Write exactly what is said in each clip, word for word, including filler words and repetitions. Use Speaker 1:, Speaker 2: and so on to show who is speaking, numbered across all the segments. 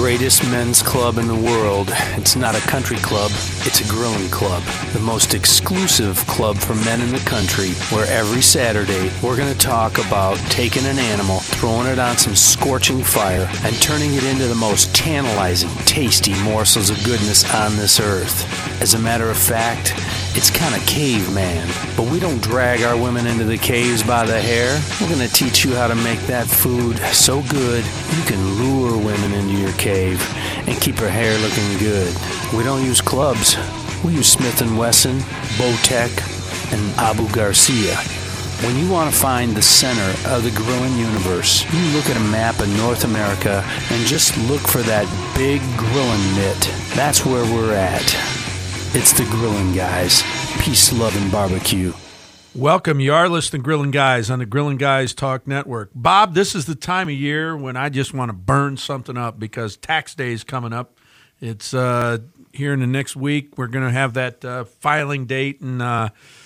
Speaker 1: greatest men's club in the world. It's not a country club, it's a grilling club. The most exclusive club for men in the country, where every Saturday we're going to talk about taking an animal, throwing it on some scorching fire, and turning it into the most tantalizing, tasty morsels of goodness on this earth. As a matter of fact, it's kind of caveman, but we don't drag our women into the caves by the hair. We're going to teach you how to make that food so good you can lure women into your cave and keep her hair looking good. We don't use clubs. We use Smith and Wesson, Bowtech, and Abu Garcia. When you want to find the center of the grilling universe, you look at a map of North America and just look for that big grilling mitt. That's where we're at. It's the Grilling Guys. Peace, love, and barbecue.
Speaker 2: Welcome. You are listening to Grilling Guys on the Grilling Guys Talk Network. Bob, this is the time of year when I just want to burn something up because tax day is coming up. It's uh, here in the next week. We're going to have that uh, filing date, and uh,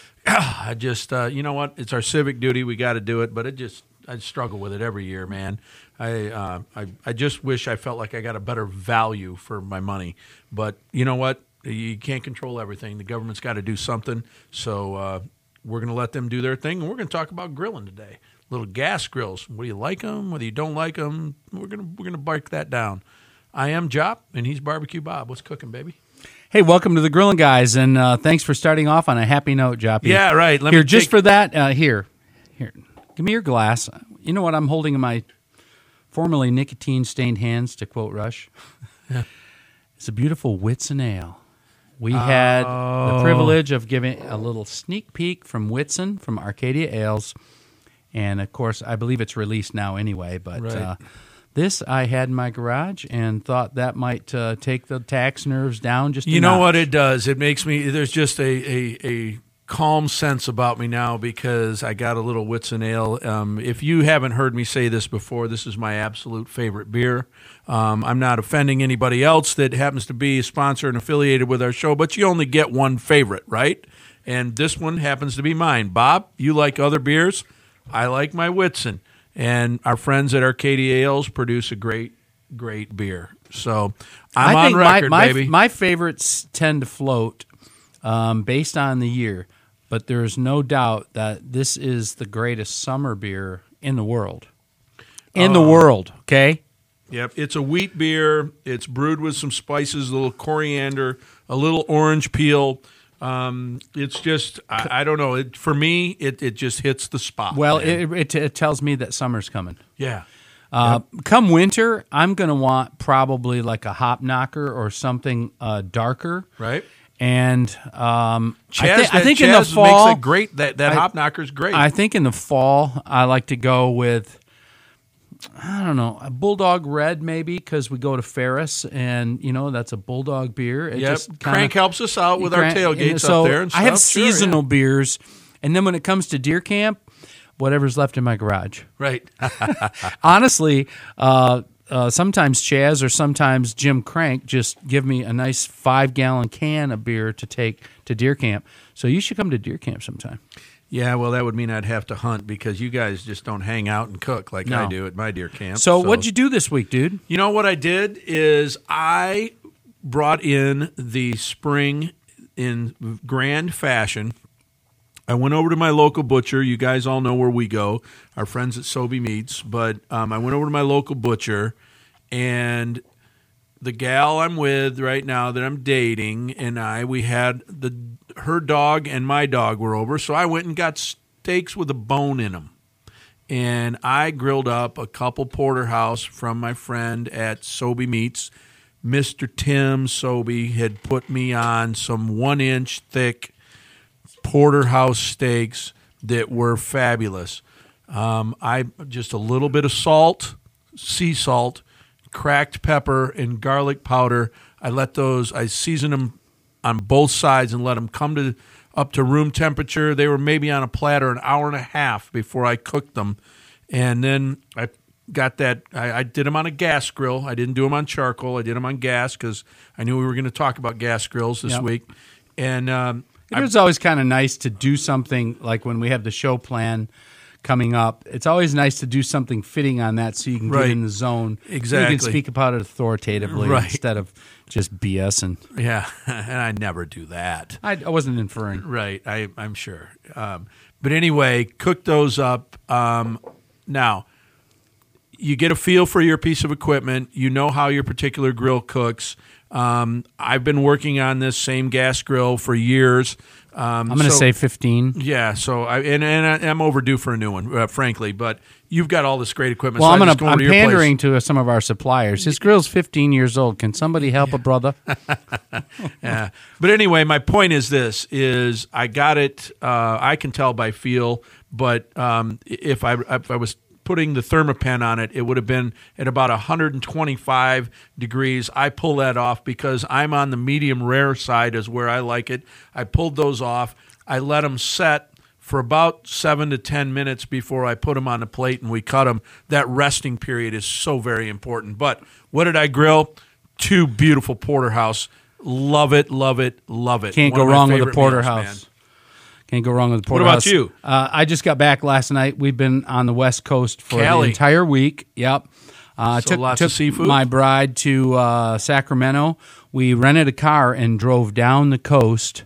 Speaker 2: I just, uh, you know what? It's our civic duty. We got to do it, but it just, I struggle with it every year, man. I, uh, I, I just wish I felt like I got a better value for my money, but you know what? You can't control everything. The government's got to do something, so uh, we're going to let them do their thing, and we're going to talk about grilling today. Little gas grills. Whether you like them, whether you don't like them, we're going to we're going to break that down. I am Jop, and he's Barbecue Bob. What's cooking, baby?
Speaker 3: Hey, welcome to the Grilling Guys, and uh, thanks for starting off on a happy note, Joppy.
Speaker 2: Yeah, right. Let
Speaker 3: here,
Speaker 2: me
Speaker 3: just
Speaker 2: take...
Speaker 3: for that, uh, here, here, give me your glass. You know what? I'm holding in my formerly nicotine-stained hands, to quote Rush.
Speaker 2: Yeah.
Speaker 3: It's a beautiful Whitsun Ale. We had
Speaker 2: oh.
Speaker 3: the privilege of giving a little sneak peek from Whitsun, from Arcadia Ales, and, of course, I believe it's released now anyway, but
Speaker 2: right.
Speaker 3: uh, this I had in my garage and thought that might uh, take the tax nerves down just a
Speaker 2: You know
Speaker 3: notch.
Speaker 2: what it does? It makes me, there's just a, a, a calm sense about me now because I got a little Whitsun Ale. Um, if you haven't heard me say this before, this is my absolute favorite beer. Um, I'm not offending anybody else that happens to be a sponsor and affiliated with our show, but you only get one favorite, right? And this one happens to be mine. Bob, you like other beers? I like my Whitsun. And our friends at Arcadia Ales produce a great, great beer. So I'm
Speaker 3: I
Speaker 2: on
Speaker 3: think
Speaker 2: record,
Speaker 3: my, my,
Speaker 2: baby.
Speaker 3: My favorites tend to float um, based on the year, but there is no doubt that this is the greatest summer beer in the world. In uh, the world, okay?
Speaker 2: Yep, it's a wheat beer. It's brewed with some spices, a little coriander, a little orange peel. Um, it's just, I, I don't know. It, for me, it, it just hits the spot.
Speaker 3: Well, it, it, it tells me that summer's coming.
Speaker 2: Yeah.
Speaker 3: Uh,
Speaker 2: yep.
Speaker 3: Come winter, I'm going to want probably like a hop knocker or something uh, darker.
Speaker 2: Right.
Speaker 3: And um,
Speaker 2: Chaz,
Speaker 3: I, th- I think
Speaker 2: Chaz
Speaker 3: in the fall,
Speaker 2: makes it great. That that
Speaker 3: I,
Speaker 2: hop knocker's great.
Speaker 3: I think in the fall, I like to go with, I don't know, a Bulldog Red maybe because we go to Ferris and, you know, that's a Bulldog beer. It
Speaker 2: yep.
Speaker 3: just kinda,
Speaker 2: Crank helps us out with
Speaker 3: crank,
Speaker 2: our tailgates
Speaker 3: so
Speaker 2: up there and stuff.
Speaker 3: I have
Speaker 2: sure,
Speaker 3: seasonal
Speaker 2: yeah.
Speaker 3: beers. And then when it comes to deer camp, whatever's left in my garage.
Speaker 2: Right.
Speaker 3: Honestly, uh, uh, sometimes Chaz or sometimes Jim Crank just give me a nice five-gallon can of beer to take to deer camp. So you should come to deer camp sometime.
Speaker 2: Yeah, well, that would mean I'd have to hunt because you guys just don't hang out and cook like
Speaker 3: No.
Speaker 2: I do at my deer camp.
Speaker 3: So, so what'd you do this week, dude?
Speaker 2: You know what I did is I brought in the spring in grand fashion. I went over to my local butcher. You guys all know where we go, our friends at Sobey Meats. But um, I went over to my local butcher, and the gal I'm with right now that I'm dating and I, we had the her dog and my dog were over. So I went and got steaks with a bone in them. And I grilled up a couple porterhouse from my friend at Sobey Meats. Mister Tim Sobey had put me on some one-inch thick porterhouse steaks that were fabulous. Um, I just a little bit of salt, sea salt, cracked pepper, and garlic powder. I let those. I seasoned them on both sides and let them come to up to room temperature. They were maybe on a platter an hour and a half before I cooked them, and then I got that. I, I did them on a gas grill. I didn't do them on charcoal. I did them on gas because I knew we were going to talk about gas grills this
Speaker 3: Yep.
Speaker 2: week, and. Um,
Speaker 3: It was always kind of nice to do something like when we have the show plan, coming up. It's always nice to do something fitting on that so you can
Speaker 2: Right.
Speaker 3: get in the zone.
Speaker 2: Exactly.
Speaker 3: You can speak about it authoritatively
Speaker 2: Right.
Speaker 3: instead of just B S. And
Speaker 2: Yeah, and I never do that.
Speaker 3: I, I wasn't inferring.
Speaker 2: Right, I, I'm sure. Um, but anyway, cook those up. Um, now, you get a feel for your piece of equipment. You know how your particular grill cooks. Um, I've been working on this same gas grill for years. Um,
Speaker 3: I'm going to
Speaker 2: so-
Speaker 3: say fifteen.
Speaker 2: Yeah, so I and, and I, I'm overdue for a new one, uh, frankly. But you've got all this great equipment.
Speaker 3: Well,
Speaker 2: so
Speaker 3: I'm
Speaker 2: I
Speaker 3: going
Speaker 2: just go
Speaker 3: to.
Speaker 2: over
Speaker 3: I'm
Speaker 2: to your place.
Speaker 3: pandering to some of our suppliers. His grill's fifteen years old. Can somebody help a brother?
Speaker 2: Yeah. But anyway, my point is this: is I got it. Uh, I can tell by feel, but um, if I if I was putting the Thermapen on it, it would have been at about one hundred twenty-five degrees. I pull that off because I'm on the medium rare side, is where I like it. I pulled those off. I let them set for about seven to ten minutes before I put them on the plate and we cut them. That resting period is so very important. But what did I grill? Two beautiful porterhouse. Love it, love it, love it.
Speaker 3: Can't
Speaker 2: One
Speaker 3: go
Speaker 2: of my
Speaker 3: wrong with a
Speaker 2: favorite meals,
Speaker 3: porterhouse.
Speaker 2: man.
Speaker 3: Can't go wrong with the
Speaker 2: What
Speaker 3: porterhouse.
Speaker 2: about you?
Speaker 3: Uh, I just got back last night. We've been on the West Coast for
Speaker 2: Cali.
Speaker 3: the entire week. Yep. Uh,
Speaker 2: So
Speaker 3: took
Speaker 2: lots
Speaker 3: took
Speaker 2: of seafood?
Speaker 3: my bride to uh, Sacramento. We rented a car and drove down the coast.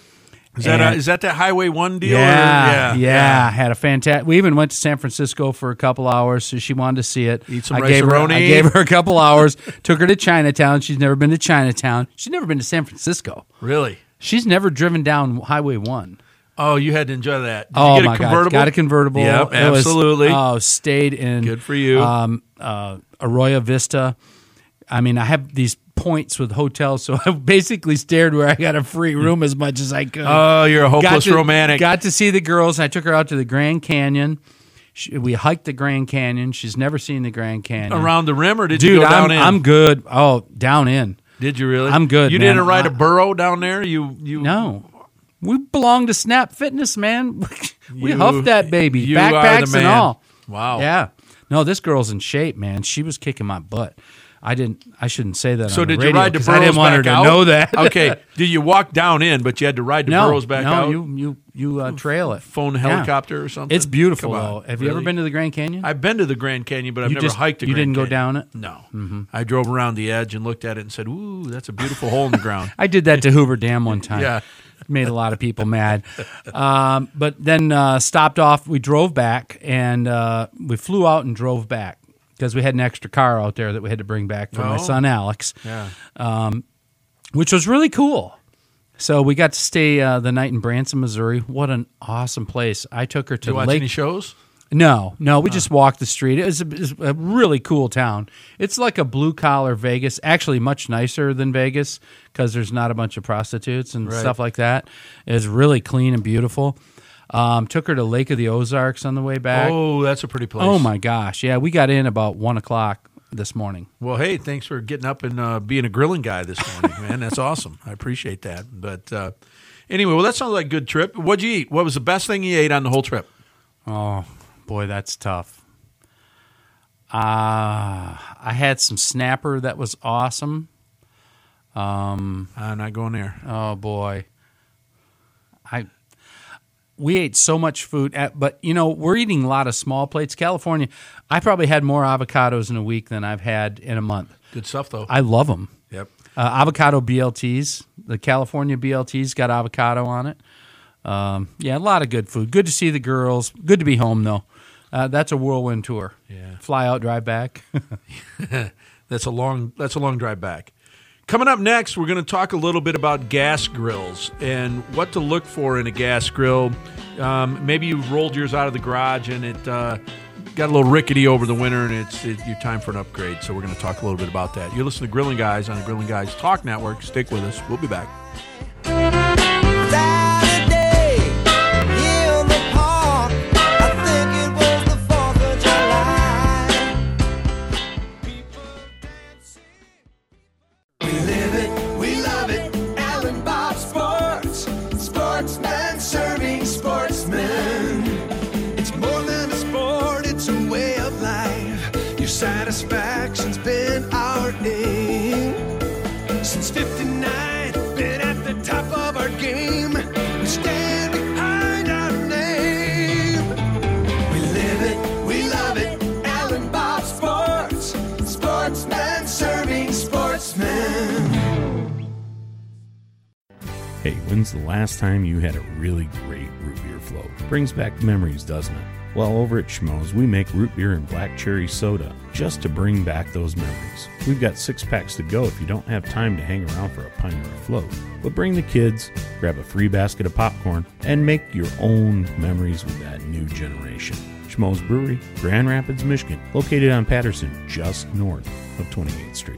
Speaker 2: Is that, a,
Speaker 3: And-
Speaker 2: is that that Highway one deal? or-
Speaker 3: Yeah, yeah,
Speaker 2: yeah.
Speaker 3: Had a fantastic. We even went to San Francisco for a couple hours, so she wanted to see it.
Speaker 2: Eat some
Speaker 3: I gave her,
Speaker 2: rice-a-roni.
Speaker 3: I gave her a couple hours. Took her to Chinatown. She's never been to Chinatown. She's never been to San Francisco.
Speaker 2: Really?
Speaker 3: She's never driven down Highway One.
Speaker 2: Oh, you had to enjoy that. Did
Speaker 3: oh
Speaker 2: you get
Speaker 3: my
Speaker 2: a convertible?
Speaker 3: God! Got a convertible.
Speaker 2: Yep,
Speaker 3: It was-
Speaker 2: absolutely.
Speaker 3: oh, stayed in.
Speaker 2: Good for you.
Speaker 3: Um, uh, Arroyo Vista. I mean, I have these points with hotels, so I basically stared where I got a free room as much as I could.
Speaker 2: Oh, you're a hopeless
Speaker 3: got to,
Speaker 2: romantic.
Speaker 3: Got to see the girls. I took her out to the Grand Canyon. She, we hiked the Grand Canyon. She's never seen the Grand Canyon.
Speaker 2: Around the rim, or did
Speaker 3: Dude,
Speaker 2: you go
Speaker 3: I'm,
Speaker 2: down in?
Speaker 3: I'm good. Oh, down in.
Speaker 2: Did you really?
Speaker 3: I'm good,
Speaker 2: You
Speaker 3: man.
Speaker 2: didn't ride a
Speaker 3: I-
Speaker 2: burro down there? You you
Speaker 3: No. We belong to Snap Fitness, man. we
Speaker 2: You-
Speaker 3: huffed that baby.
Speaker 2: you are the
Speaker 3: Backpacks and
Speaker 2: man.
Speaker 3: all.
Speaker 2: Wow.
Speaker 3: Yeah. No, this girl's in shape, man. She was kicking my butt. I didn't. I shouldn't say that.
Speaker 2: So
Speaker 3: on the
Speaker 2: did you
Speaker 3: radio
Speaker 2: ride the
Speaker 3: 'cause
Speaker 2: burros
Speaker 3: I didn't want her
Speaker 2: back
Speaker 3: to
Speaker 2: out?
Speaker 3: know that.
Speaker 2: Okay. Did you walk down in, but you had to ride the
Speaker 3: no,
Speaker 2: burros back
Speaker 3: no,
Speaker 2: out?
Speaker 3: you you you uh, trail it.
Speaker 2: Phone
Speaker 3: Yeah.
Speaker 2: helicopter or something?
Speaker 3: It's beautiful.
Speaker 2: Come on.
Speaker 3: though. Have you ever
Speaker 2: Really?
Speaker 3: been to the Grand Canyon?
Speaker 2: I've been to the Grand Canyon, but I've
Speaker 3: You
Speaker 2: never
Speaker 3: just-
Speaker 2: hiked the
Speaker 3: you
Speaker 2: Grand
Speaker 3: didn't go
Speaker 2: Canyon.
Speaker 3: down it?
Speaker 2: No.
Speaker 3: Mm-hmm.
Speaker 2: I drove around the edge and looked at it and said, ooh, that's a beautiful hole in the ground.
Speaker 3: I did that to Hoover Dam one time.
Speaker 2: Yeah.
Speaker 3: Made a lot of people mad. Um, but then uh, stopped off. We drove back, and uh, we flew out and drove back because we had an extra car out there that we had to bring back for my
Speaker 2: Oh.
Speaker 3: son Alex,
Speaker 2: Yeah.
Speaker 3: which was really cool. So we got to stay uh, the night in Branson, Missouri. What an awesome place! I took her to
Speaker 2: Did you watch
Speaker 3: Lake.
Speaker 2: any shows?
Speaker 3: No, no, we just walked the street. It was, a, it was a really cool town. It's like a blue collar Vegas, actually much nicer than Vegas because there's not a bunch of prostitutes and
Speaker 2: Right.
Speaker 3: stuff like that. It's really clean and beautiful. Um, took her to Lake of the Ozarks on the way back. Oh,
Speaker 2: Oh, that's a pretty place.
Speaker 3: my gosh, yeah, we got in about one o'clock this morning.
Speaker 2: Well, hey, thanks for getting up and uh, being a grilling guy this morning, man. That's awesome. I appreciate that. But uh, anyway, well, that sounds like a good trip. What'd you eat? What was the best thing you ate on the whole trip?
Speaker 3: Oh boy, that's tough. Uh, I had some snapper that was awesome.
Speaker 2: I'm not going there.
Speaker 3: Oh boy, I we ate so much food, at, but you know we're eating a lot of small plates. California, I probably had more avocados in a week than I've had in a month.
Speaker 2: Good stuff, though.
Speaker 3: I love them.
Speaker 2: Yep.
Speaker 3: Uh, avocado B L Ts, the California B L Ts got avocado on it. Um, yeah, a lot of good food. Good to see the girls. Good to be home though. Uh, that's a whirlwind tour.
Speaker 2: Yeah.
Speaker 3: Fly out, drive back.
Speaker 2: That's a long. That's a long drive back. Coming up next, we're going to talk a little bit about gas grills and what to look for in a gas grill. Um, maybe you rolled yours out of the garage and it uh, got a little rickety over the winter, and it's it, your time for an upgrade. So we're going to talk a little bit about that. You're listening to Grilling Guys on the Grilling Guys Talk Network. Stick with us. We'll be back.
Speaker 4: Saturday in the park, I think it was the fourth of July. People dancing. We live it, we love it. Alan Bob Sports, sportsman serving sportsmen. It's more than a sport, it's a way of life. Your satisfaction's been our aim. Since fifty-nine, been at the top of our game. We stand behind our name. We
Speaker 5: When's the last time you had a really great root beer float? Brings back memories, doesn't it? Well, over at Schmoes, we make root beer and black cherry soda just to bring back those memories. We've got six packs to go if you don't have time to hang around for a pint or a float. But bring the kids, grab a free basket of popcorn, and make your own memories with that new generation. Schmoes Brewery, Grand Rapids, Michigan, located on Patterson, just north of twenty-eighth Street.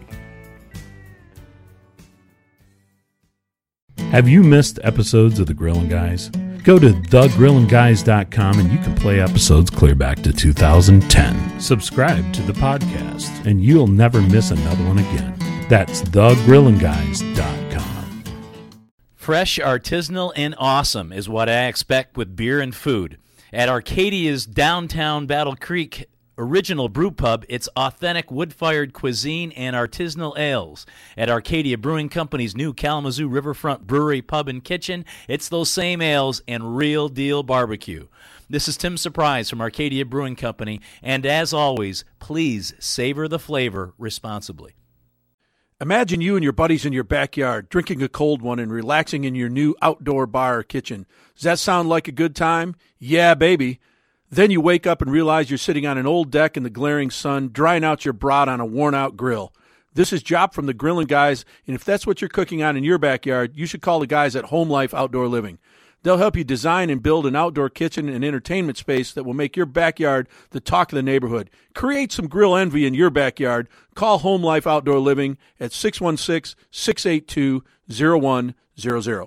Speaker 5: Have you missed episodes of The Grillin' Guys? Go to the grillin guys dot com and you can play episodes clear back to two thousand ten. Subscribe to the podcast and you'll never miss another one again. That's the grillin guys dot com.
Speaker 6: Fresh, artisanal, and awesome is what I expect with beer and food. At Arcadia's downtown Battle Creek original brew pub, it's authentic wood-fired cuisine and artisanal ales. At Arcadia Brewing Company's new Kalamazoo Riverfront Brewery Pub and Kitchen, it's those same ales and real-deal barbecue. This is Tim Surprise from Arcadia Brewing Company, and as always, please savor the flavor responsibly.
Speaker 2: Imagine you and your buddies in your backyard drinking a cold one and relaxing in your new outdoor bar or kitchen. Does that sound like a good time? Yeah, baby. Then you wake up and realize you're sitting on an old deck in the glaring sun, drying out your brat on a worn-out grill. This is Jop from the Grillin' Guys, and if that's what you're cooking on in your backyard, you should call the guys at Home Life Outdoor Living. They'll help you design and build an outdoor kitchen and entertainment space that will make your backyard the talk of the neighborhood. Create some grill envy in your backyard. Call Home Life Outdoor Living at six one six, six eight two, zero one zero zero.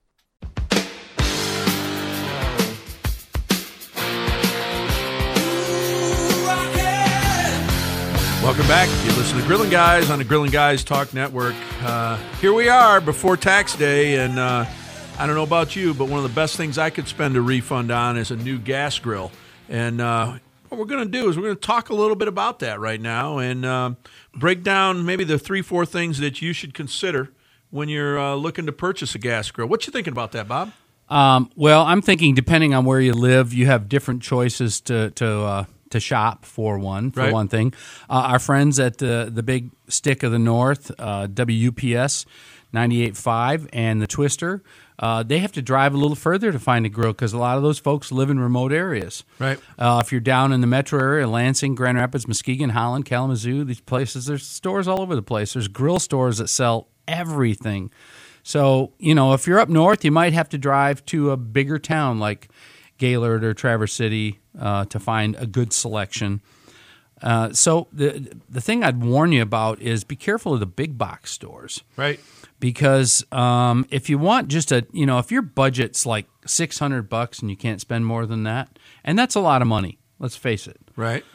Speaker 2: Welcome back. You listen to Grillin' Guys on the Grillin' Guys Talk Network. Uh, here we are before tax day, and uh, I don't know about you, but one of the best things I could spend a refund on is a new gas grill. And uh, what we're going to do is we're going to talk a little bit about that right now and uh, break down maybe the three, four things that you should consider when you're uh, looking to purchase a gas grill. What you thinking about that, Bob?
Speaker 3: Um, well, I'm thinking depending on where you live, you have different choices to to uh, to shop for one. For
Speaker 2: Right.
Speaker 3: one thing, uh, our friends at the the Big Stick of the North, uh, W U P S ninety-eight point five, and the Twister, uh, they have to drive a little further to find a grill because a lot of those folks live in remote areas.
Speaker 2: Right.
Speaker 3: Uh, if you're down in the metro area, Lansing, Grand Rapids, Muskegon, Holland, Kalamazoo, these places, there's stores all over the place. There's grill stores that sell everything. So, you know, if you're up north, you might have to drive to a bigger town like Gaylord or Traverse City uh, to find a good selection. Uh, so the the thing I'd warn you about is be careful of the big box stores.
Speaker 2: Right.
Speaker 3: Because um, if you want just a, you know, if your budget's like six hundred bucks and you can't spend more than that, and that's a lot of money, let's face it,
Speaker 2: Right.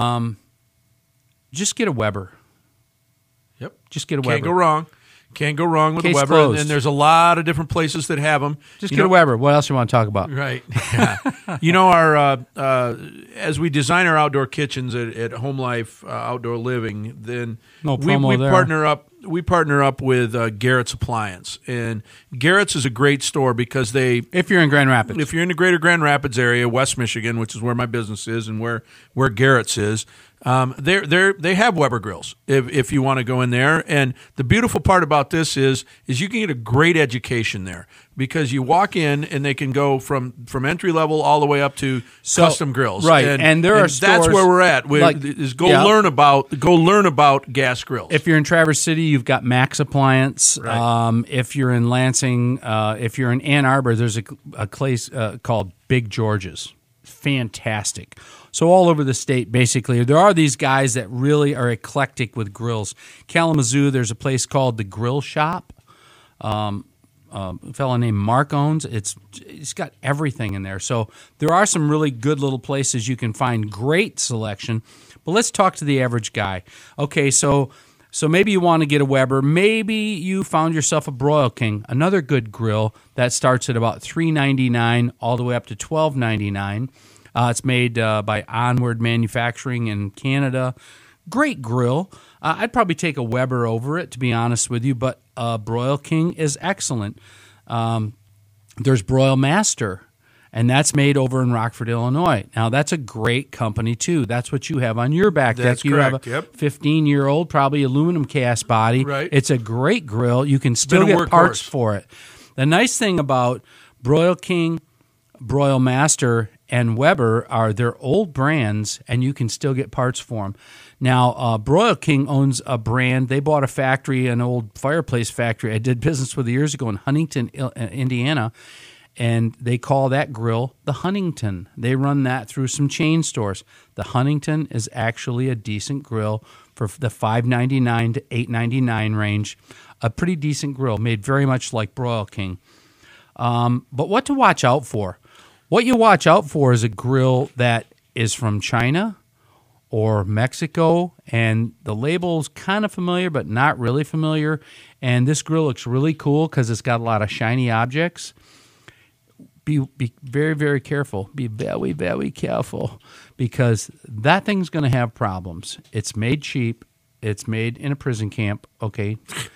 Speaker 3: just get a Weber.
Speaker 2: Yep.
Speaker 3: Just get a
Speaker 2: Can't
Speaker 3: Weber.
Speaker 2: go wrong. Can't go wrong with
Speaker 3: Case
Speaker 2: a Weber.
Speaker 3: closed.
Speaker 2: And there's a lot of different places that have them.
Speaker 3: Just
Speaker 2: You
Speaker 3: get
Speaker 2: know-
Speaker 3: a Weber. What else you want to talk about?
Speaker 2: Right. Yeah. You know, our uh, uh, as we design our outdoor kitchens at, at Home Life uh, Outdoor Living, then
Speaker 3: No
Speaker 2: we,
Speaker 3: promo
Speaker 2: we
Speaker 3: there.
Speaker 2: partner up. We partner up with uh, Garrett's Appliance, and Garrett's is a great store because they.
Speaker 3: If you're in Grand Rapids.
Speaker 2: If you're in the greater Grand Rapids area, West Michigan, which is where my business is and where, where Garrett's is, um, they're, they're, they have Weber grills if, if you want to go in there. And the beautiful part about this is is you can get a great education there because you walk in and they can go from, from entry level all the way up to
Speaker 3: So-
Speaker 2: custom grills.
Speaker 3: right, and there are
Speaker 2: that's
Speaker 3: stores
Speaker 2: where we're at. We,
Speaker 3: like-
Speaker 2: is go
Speaker 3: yeah.
Speaker 2: learn about go learn about gas grills.
Speaker 3: If you're in Traverse City, you've got Max Appliance.
Speaker 2: Right.
Speaker 3: Um, if you're in Lansing, uh, if you're in Ann Arbor, there's a, a place uh, called Big George's. Fantastic. So all over the state, basically, there are these guys that really are eclectic with grills. Kalamazoo, there's a place called the Grill Shop. Um, um, a fellow named Mark owns. It's it's got everything in there. So there are some really good little places you can find great selection. But let's talk to the average guy. Okay, so so maybe you want to get a Weber. Maybe you found yourself a Broil King, another good grill that starts at about three ninety-nine all the way up to twelve ninety-nine. Uh, it's made uh, by Onward Manufacturing in Canada. Great grill. Uh, I'd probably take a Weber over it, to be honest with you, but uh, Broil King is excellent. Um, there's Broil Master, and that's made over in Rockford, Illinois. Now, that's a great company, too. That's what you have on your back
Speaker 2: That's
Speaker 3: deck. You
Speaker 2: correct,
Speaker 3: have a
Speaker 2: yep.
Speaker 3: fifteen-year-old, probably aluminum cast body.
Speaker 2: Right.
Speaker 3: It's a great grill. You can still
Speaker 2: Been a
Speaker 3: get parts
Speaker 2: workhorse.
Speaker 3: for it. The nice thing about Broil King, Broil Master, and Weber are they're old brands, and you can still get parts for them. Now, uh, Broil King owns a brand. They bought a factory, an old fireplace factory I did business with years ago in Huntington, Il- uh, Indiana, and they call that grill the Huntington. They run that through some chain stores. The Huntington is actually a decent grill for the five ninety-nine to eight ninety-nine range. A pretty decent grill, made very much like Broil King. Um, but what to watch out for? What you watch out for is a grill that is from China or Mexico, and the label's kind of familiar but not really familiar, and this grill looks really cool because it's got a lot of shiny objects. Be, be very, very careful. Be very, very careful because that thing's going to have problems. It's made cheap. It's made in a prison camp, okay?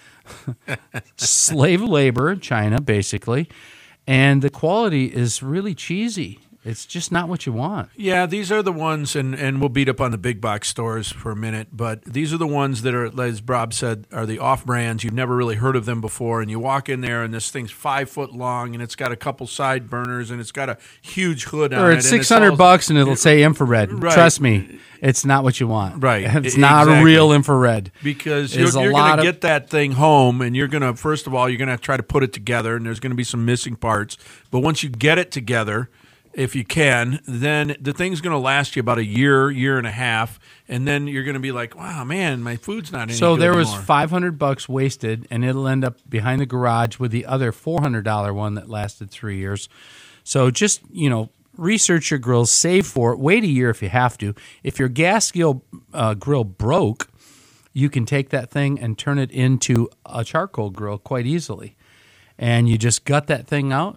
Speaker 3: Slave labor, China, basically. And the quality is really cheesy. It's just not what you want.
Speaker 2: Yeah, these are the ones, and, and we'll beat up on the big box stores for a minute, but these are the ones that are, as Rob said, are the off-brands. You've never really heard of them before, and you walk in there, and this thing's five foot long, and it's got a couple side burners, and it's got a huge hood on
Speaker 3: Or
Speaker 2: it.
Speaker 3: it's
Speaker 2: and
Speaker 3: six hundred
Speaker 2: all-
Speaker 3: bucks, and it'll say infrared.
Speaker 2: Right.
Speaker 3: Trust me, it's not what you want.
Speaker 2: Right.
Speaker 3: It's
Speaker 2: E-
Speaker 3: not a
Speaker 2: exactly.
Speaker 3: real infrared.
Speaker 2: Because
Speaker 3: There's
Speaker 2: you're,
Speaker 3: a
Speaker 2: you're
Speaker 3: lot
Speaker 2: going to
Speaker 3: of-
Speaker 2: get that thing home, and you're going to, first of all, you're going to try to put it together, and there's going to be some missing parts. But once you get it together, if you can, then the thing's going to last you about a year, year and a half, and then you're going to be like, wow, man, my food's not any
Speaker 3: So
Speaker 2: good
Speaker 3: there was
Speaker 2: anymore.
Speaker 3: five hundred bucks wasted, and it'll end up behind the garage with the other four hundred dollars one that lasted three years. So just, you know, research your grills, save for it, wait a year if you have to. If your gas grill, uh, grill broke, you can take that thing and turn it into a charcoal grill quite easily. And you just gut that thing out,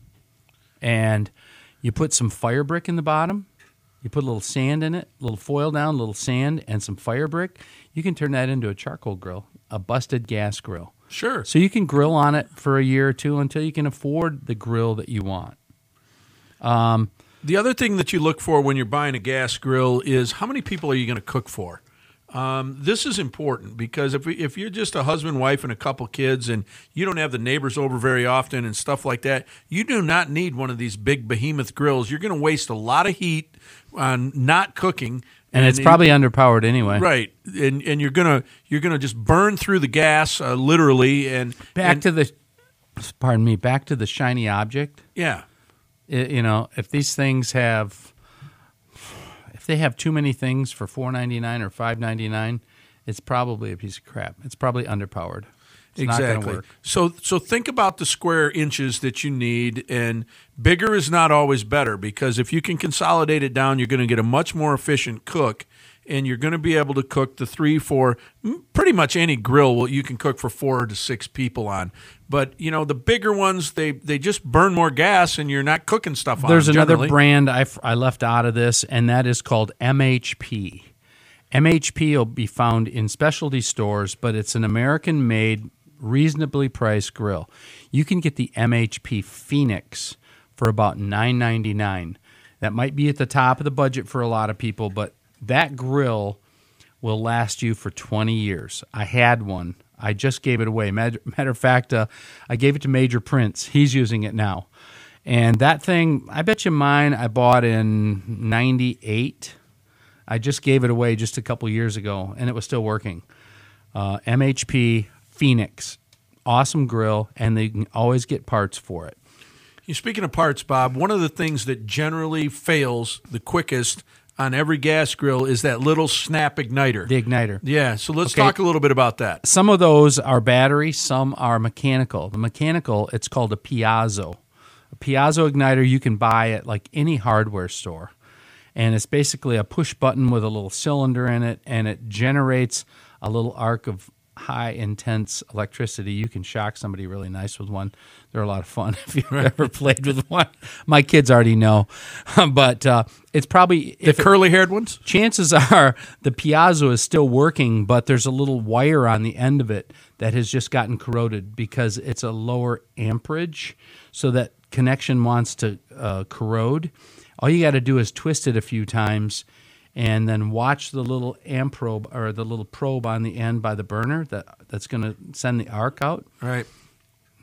Speaker 3: and you put some fire brick in the bottom. You put a little sand in it, a little foil down, a little sand, and some fire brick. You can turn that into a charcoal grill, a busted gas grill.
Speaker 2: Sure.
Speaker 3: So you can grill on it for a year or two until you can afford the grill that you want.
Speaker 2: The other thing that you look for when you're buying a gas grill is how many people are you going to cook for? Um, this is important because if if you're just a husband, wife, and a couple kids, and you don't have the neighbors over very often and stuff like that, you do not need one of these big behemoth grills. You're going to waste a lot of heat on not cooking,
Speaker 3: And it's probably underpowered anyway.
Speaker 2: right. And and you're gonna you're gonna just burn through the gas uh, literally. And
Speaker 3: Back
Speaker 2: and,
Speaker 3: to the, pardon me, back to the shiny object.
Speaker 2: yeah.
Speaker 3: I- you know, if these things have, if they have too many things for four ninety-nine or five ninety-nine, it's probably a piece of crap. It's probably underpowered. It's not going
Speaker 2: Exactly.
Speaker 3: to work.
Speaker 2: So so think about the square inches that you need, and bigger is not always better because if you can consolidate it down, you're going to get a much more efficient cook, and you're going to be able to cook the three, four, m- pretty much any grill well, you can cook for four to six people on. But you know the bigger ones, they they just burn more gas, and you're not cooking stuff on.
Speaker 3: There's
Speaker 2: them
Speaker 3: another
Speaker 2: generally.
Speaker 3: brand I, f- I left out of this, and that is called M H P. M H P will be found in specialty stores, but it's an American-made, reasonably priced grill. You can get the M H P Phoenix for about nine ninety-nine. That might be at the top of the budget for a lot of people, but that grill will last you for twenty years. I had one. I just gave it away. Matter, matter of fact, uh, I gave it to Major Prince. He's using it now. And that thing, I bet you mine I bought in ninety-eight. I just gave it away just a couple years ago, and it was still working. Uh, M H P Phoenix. Awesome grill, and they can always get parts for it.
Speaker 2: You speaking of parts, Bob, one of the things that generally fails the quickest on every gas grill is that little snap igniter.
Speaker 3: The igniter.
Speaker 2: Yeah, so let's
Speaker 3: Okay.
Speaker 2: talk a little bit about that.
Speaker 3: Some of those are battery, some are mechanical. The mechanical, it's called a piezo. A piezo igniter you can buy at like any hardware store. And it's basically a push button with a little cylinder in it, and it generates a little arc of high intense electricity. You can shock somebody really nice with one. They're a lot of fun if you've ever played with one. My kids already know. But uh, it's probably...
Speaker 2: The
Speaker 3: if it-
Speaker 2: curly-haired ones?
Speaker 3: chances are the piezo is still working, but there's a little wire on the end of it that has just gotten corroded because it's a lower amperage, so that connection wants to uh, corrode. All you got to do is twist it a few times and then watch the little amp probe or the little probe on the end by the burner that that's going to send the arc out.
Speaker 2: Right.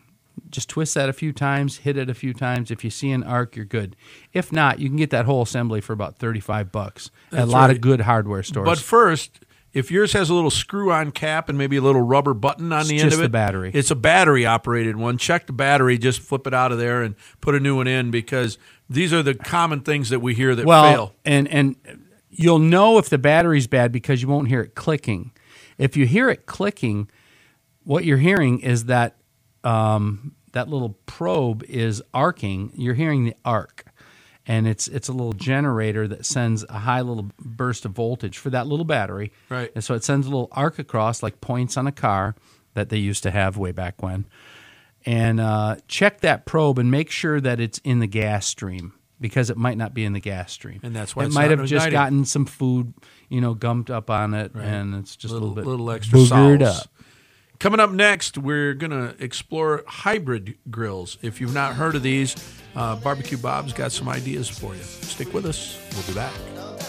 Speaker 3: just twist that a few times, hit it a few times. If you see an arc, you're good. If not, you can get that whole assembly for about thirty-five bucks at a
Speaker 2: That's
Speaker 3: lot
Speaker 2: right.
Speaker 3: of good hardware stores.
Speaker 2: But first, if yours has a little screw-on cap and maybe a little rubber button on
Speaker 3: It's
Speaker 2: the end
Speaker 3: just
Speaker 2: of it,
Speaker 3: the battery.
Speaker 2: It's a battery-operated one. Check the battery. Just flip it out of there and put a new one in, because these are the common things that we hear that
Speaker 3: well,
Speaker 2: fail.
Speaker 3: and and you'll know if the battery's bad because you won't hear it clicking. If you hear it clicking, what you're hearing is that um, that little probe is arcing. You're hearing the arc, and it's it's a little generator that sends a high little burst of voltage for that little battery.
Speaker 2: Right.
Speaker 3: And so it sends a little arc across, like points on a car that they used to have way back when. And uh, check that probe and make sure that it's in the gas stream, because it might not be in the gas stream.
Speaker 2: And that's why
Speaker 3: it
Speaker 2: it's
Speaker 3: might
Speaker 2: not
Speaker 3: have just
Speaker 2: igniting.
Speaker 3: gotten some food, you know, gummed up on it, and it's just
Speaker 2: little,
Speaker 3: a little bit
Speaker 2: little extra
Speaker 3: boogered
Speaker 2: sauce.
Speaker 3: up.
Speaker 2: Coming up next, we're going to explore hybrid grills. If you've not heard of these, uh, Barbecue Bob's got some ideas for you. Stick with us. We'll be back.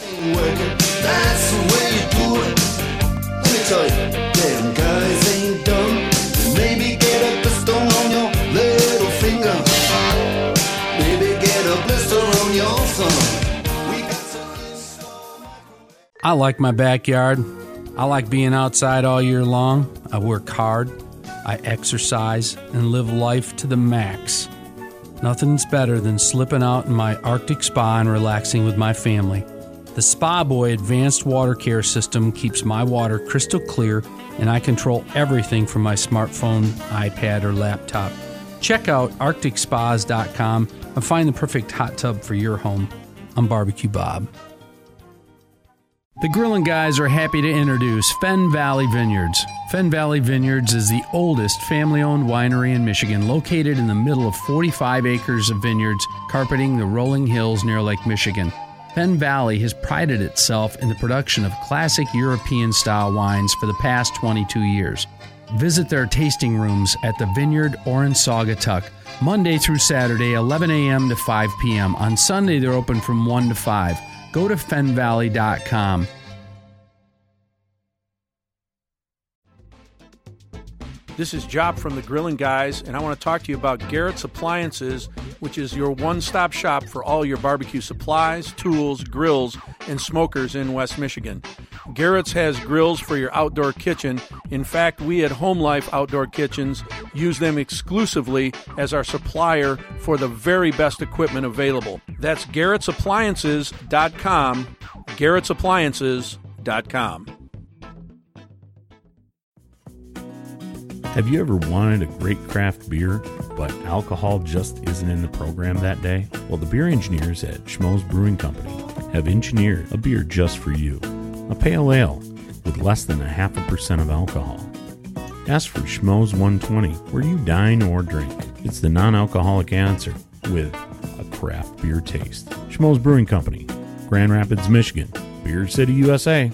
Speaker 7: That's the way you do it. Let me tell you, damn guys ain't dumb. Maybe get a blister on your little finger. Maybe get a blister on your thumb. We got some.
Speaker 3: I like my backyard. I like being outside all year long. I work hard. I exercise and live life to the max. Nothing's better than slipping out in my Arctic spa and relaxing with my family. The Spa Boy Advanced Water Care System keeps my water crystal clear, and I control everything from my smartphone, iPad, or laptop. Check out arctic spas dot com and find the perfect hot tub for your home. I'm Barbecue Bob. The Grillin' Guys are happy to introduce Fenn Valley Vineyards. Fenn Valley Vineyards is the oldest family-owned winery in Michigan, located in the middle of forty-five acres of vineyards carpeting the rolling hills near Lake Michigan. Fenn Valley has prided itself in the production of classic European-style wines for the past twenty-two years. Visit their tasting rooms at the Vineyard or in Saugatuck, Monday through Saturday, eleven a.m. to five p.m. On Sunday, they're open from one to five. Go to fen valley dot com.
Speaker 2: This is Job from the Grillin' Guys, and I want to talk to you about Garrett's Appliances, which is your one-stop shop for all your barbecue supplies, tools, grills, and smokers in West Michigan. Garrett's has grills for your outdoor kitchen. In fact, we at Home Life Outdoor Kitchens use them exclusively as our supplier for the very best equipment available. That's garretts appliances dot com, garretts appliances dot com.
Speaker 5: Have you ever wanted a great craft beer, but alcohol just isn't in the program that day? Well, the beer engineers at Schmoes Brewing Company have engineered a beer just for you. A pale ale with less than a half a percent of alcohol. Ask for Schmoes one twenty where you dine or drink. It's the non-alcoholic answer with a craft beer taste. Schmoes Brewing Company, Grand Rapids, Michigan. Beer City, U S A.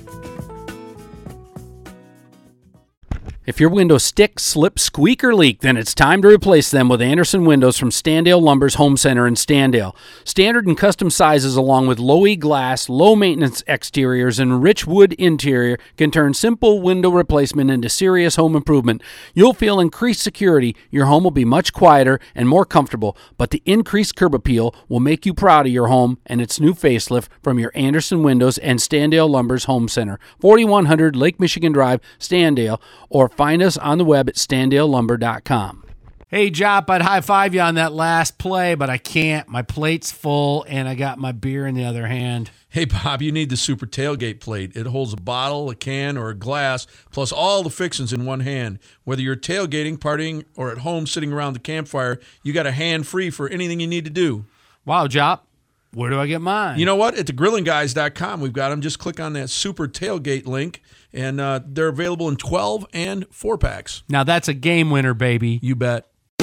Speaker 1: If your windows stick, slip, squeak, or leak, then it's time to replace them with Anderson Windows from Standale Lumber's Home Center in Standale. Standard and custom sizes along with low-E glass, low-maintenance exteriors, and rich wood interior can turn simple window replacement into serious home improvement. You'll feel increased security, your home will be much quieter and more comfortable, but the increased curb appeal will make you proud of your home and its new facelift from your Anderson Windows and Standale Lumber's Home Center, forty-one hundred Lake Michigan Drive, Standale, or find us on the web at standale lumber dot com.
Speaker 3: Hey, Jop, I'd high-five you on that last play, but I can't. My plate's full, and I got my beer in the other hand.
Speaker 2: Hey, Bob, you need the Super Tailgate plate. It holds a bottle, a can, or a glass, plus all the fixings in one hand. Whether you're tailgating, partying, or at home sitting around the campfire, you got a hand free for anything you need to do.
Speaker 3: Wow, Jop, where do I get mine?
Speaker 2: You know what? At the grillin guys dot com, we've got them. Just click on that Super Tailgate link, and uh, they're available in twelve and four packs.
Speaker 3: Now that's a game winner, baby.
Speaker 2: You bet.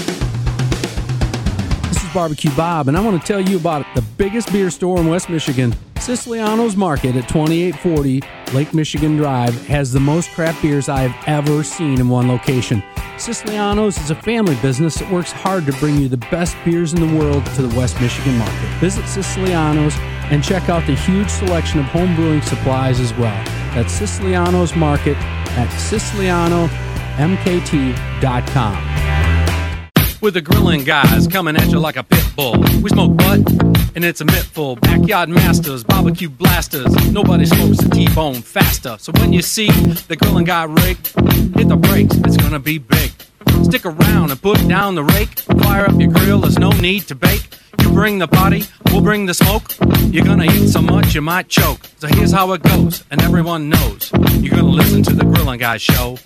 Speaker 3: This is Barbecue Bob, and I want to tell you about the biggest beer store in West Michigan. Siciliano's Market at twenty-eight forty Lake Michigan Drive has the most craft beers I have ever seen in one location. Siciliano's is a family business that works hard to bring you the best beers in the world to the West Michigan market. Visit Siciliano's and check out the huge selection of home brewing supplies as well. That's Siciliano's Market at siciliano m k t dot com. with the grilling guys coming at you like a pit bull. We smoke butt, and it's a mittful. Backyard masters, barbecue blasters. Nobody smokes a T-bone faster. So when you see the grilling guy rig, hit the brakes, it's gonna be big. Stick around and put down the rake. Fire up your grill, there's no need to bake. You bring the party, we'll bring the smoke. You're gonna eat so much you might choke. So here's how it goes, and everyone knows. You're gonna listen to the Grilling Guys show.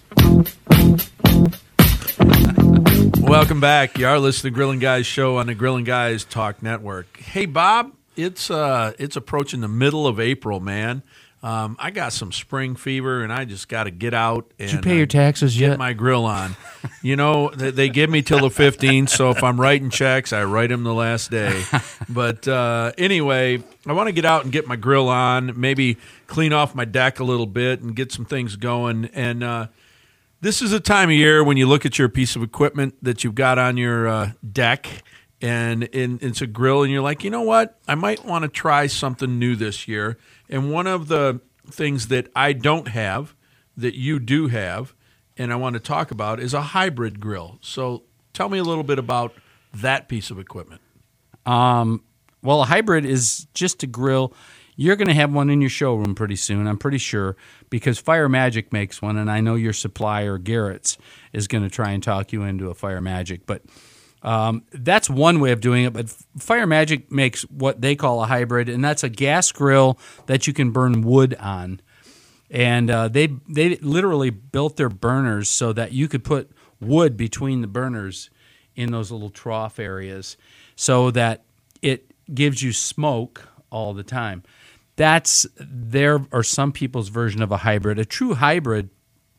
Speaker 2: Welcome back. You are listening to the Grilling Guys show on the Grilling Guys Talk Network. Hey, Bob, it's uh, it's approaching the middle of April, man. Um, I got some spring fever, and I just got to get out and
Speaker 3: Did you pay your taxes
Speaker 2: get
Speaker 3: yet?
Speaker 2: my grill on. You know, they, they give me till the fifteenth, so if I'm writing checks, I write them the last day. But uh, anyway, I want to get out and get my grill on, maybe clean off my deck a little bit and get some things going. And uh, this is a time of year when you look at your piece of equipment that you've got on your uh, deck, and, and it's a grill, and you're like, you know what? I might want to try something new this year. And one of the things that I don't have that you do have and I want to talk about is a hybrid grill. So tell me a little bit about that piece of equipment.
Speaker 3: Um, well, a hybrid is just a grill. You're going to have one in your showroom pretty soon, I'm pretty sure, because Fire Magic makes one, and I know your supplier, Garrett's, is going to try and talk you into a Fire Magic. But um, that's one way of doing it. But Fire Magic makes what they call a hybrid, and that's a gas grill that you can burn wood on. And uh, they they literally built their burners so that you could put wood between the burners in those little trough areas so that it gives you smoke all the time. That's their or some people's version of a hybrid. A true hybrid